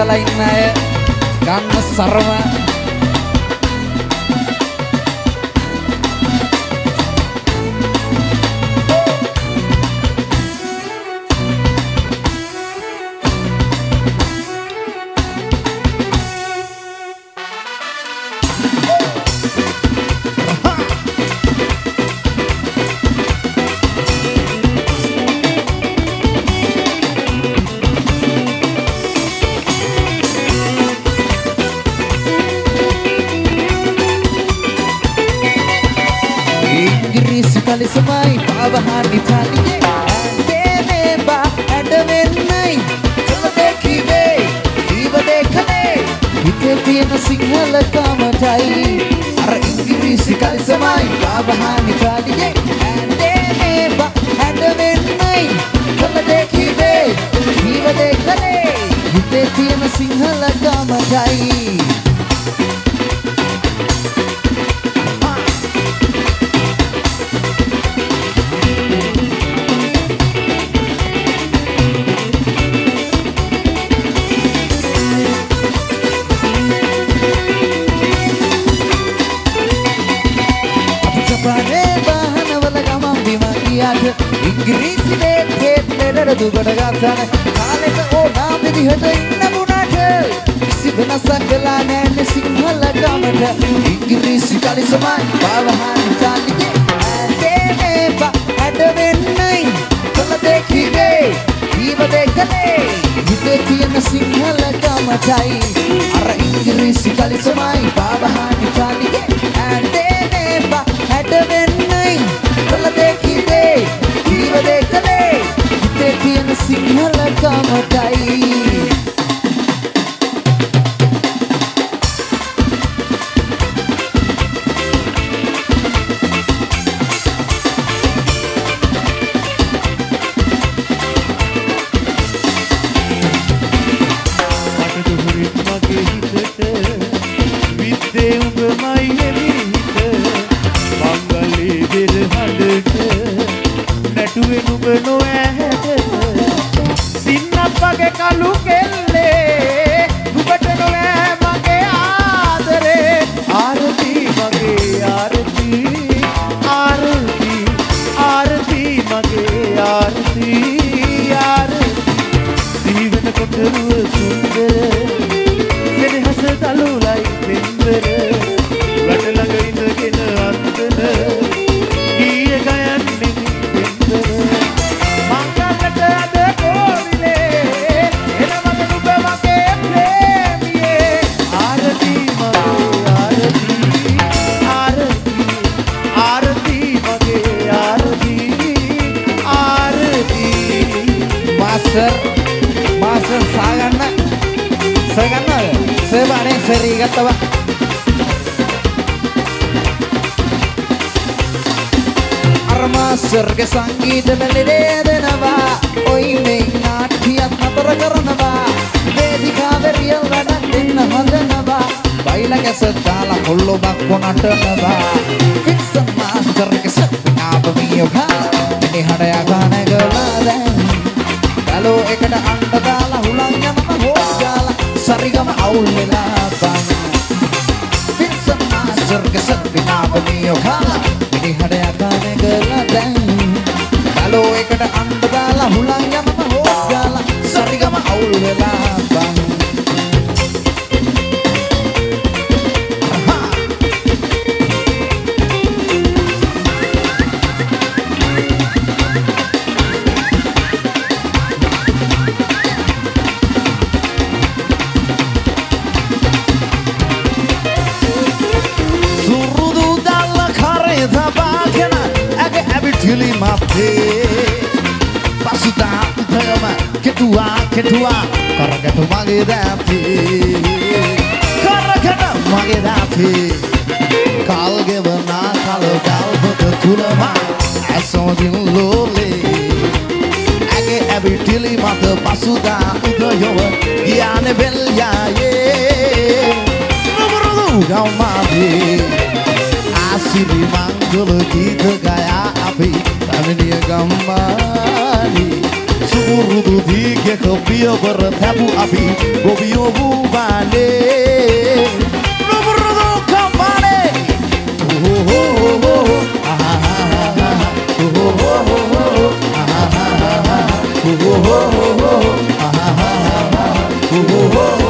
දාලා ඉන්න අය ගන්න සරම Kalismai pawahan Italie Anteneba adavennai kalade kive kiwade kale hite tiyena sinhala kamatai ar ingirisi kalismai pawahan Italie Anteneba adavennai kalade kive kiwade kale hite tiyena sinhala kamatai Ingrisi le දුකට ගත්තන කාලෙට ඕනා විදිහට ඉන්න මුණට කිසි වෙනසක් වෙලා නැහැ සිංහල ගමට ඉංග්‍රීසි කලිසමයි බවහන් ඉතාලියේ ඇදේපා හැඩවෙන්නයි කළ දෙකිවේ ජීව දෙකලේ හිතේ තියෙන සිංහල ගමටයි අර ඉංග්‍රීසි කලිසමයි බවහන් ඉතාලියේ ඇදේපා හැඩවෙන්නයි කළ දෙකිවේ ජීව දෙකලේ හිතේ තියෙන සිංහල ගමටයි Serge sangeeta melodie දෙනවා ඔයි මේ නාට්‍යයක් නතර කරනවා වේදිකාවේ රියල් වැඩක් දෙන්න හදනවා බයිලා කැසට් දාලා කොල්ලොබක් කොනටනවා ෆික්සන් මාස්ටර්ගේ සප්නාව මියෝකා මේ හඩය ගාන ගලා දැන් ගලෝ එකට අඬ දාලා හුලං යනවා හොස් ගාලා සරිගම අවුල් වෙලා බං ෆික්සන් මාස්ටර්ගේ සප්නාව මියෝකා මේ හඩය ගාන ගලා දැන් Halo එකට අඬ දාලා හුලං යමම හොස් ගාලා සරිගම අවුල් වෙලා බං සුරුදු දාලා කරේ තබාගෙන ඇගේ ඇවිටිලි මාපේ Pasuta utama ketua karagatu mage dati kalge wana kal tulama asodin lole age abitili mata pasuta utama giane belya ye numru gaumade asiri mangul gita gaya api taminiya gammani Murudu dike kopio bertabu api Gobio bubale Murudu kamane Oh oh oh ah ah ah oh oh oh ah ah ah oh oh oh ah ah ah oh oh